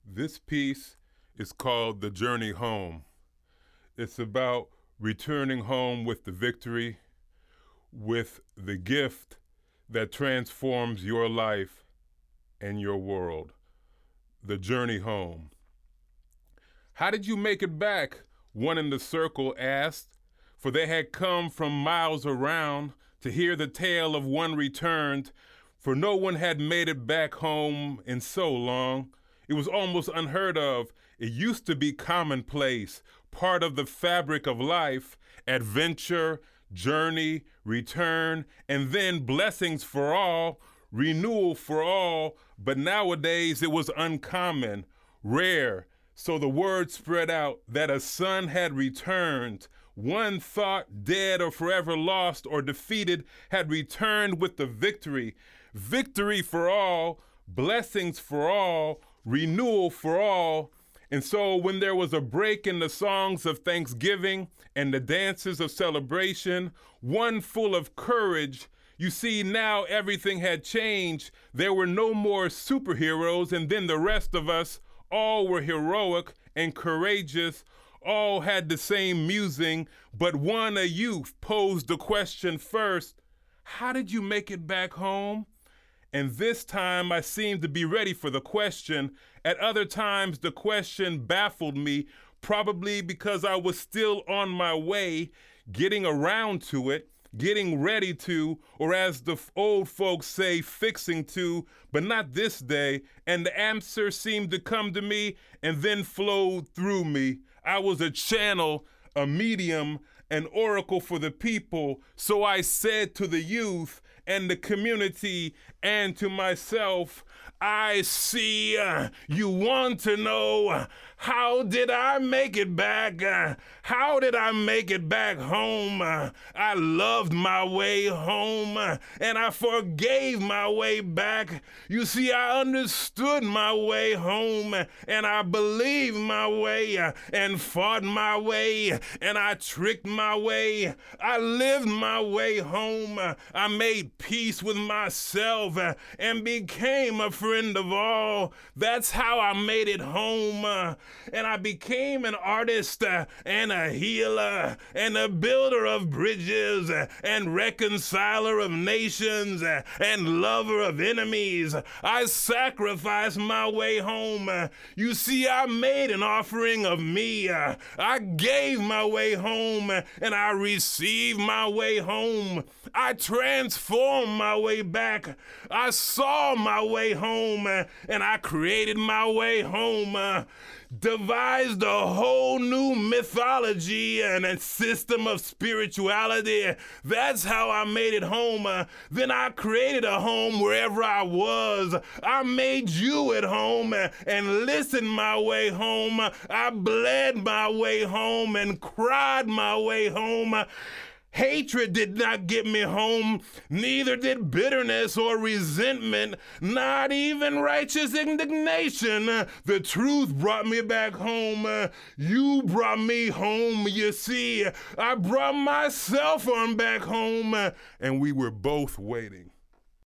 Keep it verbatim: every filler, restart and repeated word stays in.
This piece is called The Journey Home. It's about returning home with the victory, with the gift that transforms your life and your world. The journey home. How did you make it back? One in the circle asked, for they had come from miles around to hear the tale of one returned, for no one had made it back home in so long. It was almost unheard of. It used to be commonplace, part of the fabric of life, adventure, journey, return, and then blessings for all, renewal for all. But nowadays it was uncommon, rare. So the word spread out that a son had returned. One thought dead or forever lost or defeated had returned with the victory. Victory for all, blessings for all, renewal for all. And so when there was a break in the songs of thanksgiving and the dances of celebration, one full of courage, you see now everything had changed. There were no more superheroes, and then the rest of us all were heroic and courageous. All had the same musing, but one, a youth, posed the question first, how did you make it back home? And this time I seemed to be ready for the question. At other times the question baffled me, probably because I was still on my way, getting around to it, getting ready to, or as the old folks say, fixing to, but not this day. And the answer seemed to come to me and then flowed through me. I was a channel, a medium, an oracle for the people. So I said to the youth and the community and to myself, I see uh, you want to know, uh, how did I make it back? Uh, how did I make it back home? Uh, I loved my way home uh, and I forgave my way back. You see, I understood my way home uh, and I believed my way uh, and fought my way and I tricked my way. I lived my way home. Uh, I made peace with myself uh, and became a friend of all. That's how I made it home. Uh, and I became an artist uh, and a healer and a builder of bridges uh, and reconciler of nations uh, and lover of enemies. I sacrificed my way home. Uh, you see, I made an offering of me. Uh, I gave my way home uh, and I received my way home. I transformed my way back. I saw my way home uh, and I created my way home. Uh, devised a whole new mythology and a system of spirituality. That's how I made it home. Uh, then I created a home wherever I was. I made you at home uh, and listened my way home. I bled my way home and cried my way home. Hatred did not get me home, neither did bitterness or resentment, not even righteous indignation. The truth brought me back home. You brought me home, you see. I brought myself on back home, and we were both waiting.